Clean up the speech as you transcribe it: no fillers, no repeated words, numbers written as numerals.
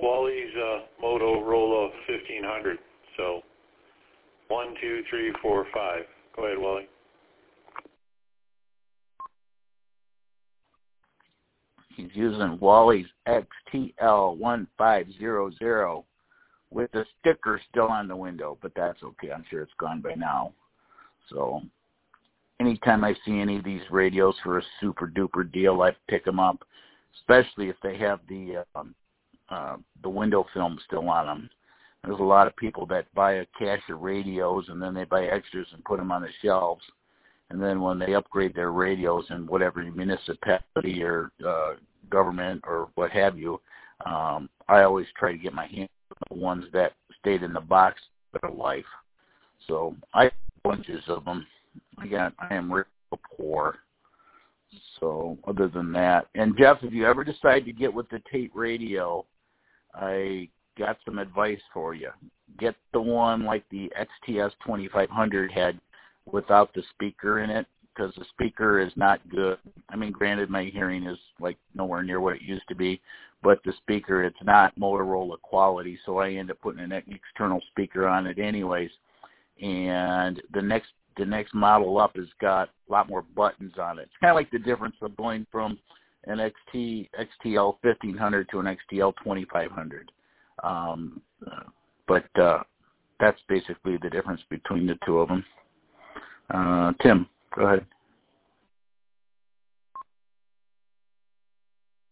Wally's Motorola 1500. So 1, 2, 3, 4, 5. Go ahead, Wally. He's using Wally's XTL1500 with the sticker still on the window, but that's okay. I'm sure it's gone by now. So anytime I see any of these radios for a super duper deal, I pick them up, especially if they have the window film still on them. There's a lot of people that buy a cache of radios and then they buy extras and put them on the shelves. And then when they upgrade their radios in whatever municipality or government or what have you, I always try to get my hands on the ones that stayed in the box for life. So I have bunches of them. I am real poor. So other than that, and Jeff, if you ever decide to get with the Tate radio, I got some advice for you. Get the one like the XTS 2500 had without the speaker in it, because the speaker is not good. I mean, granted, my hearing is like nowhere near what it used to be, but the speaker, it's not Motorola quality, so I end up putting an external speaker on it anyways. And the next model up has got a lot more buttons on it. It's kind of like the difference of going from an XTL 1500 to an XTL 2500. But that's basically the difference between the two of them. Tim, go ahead.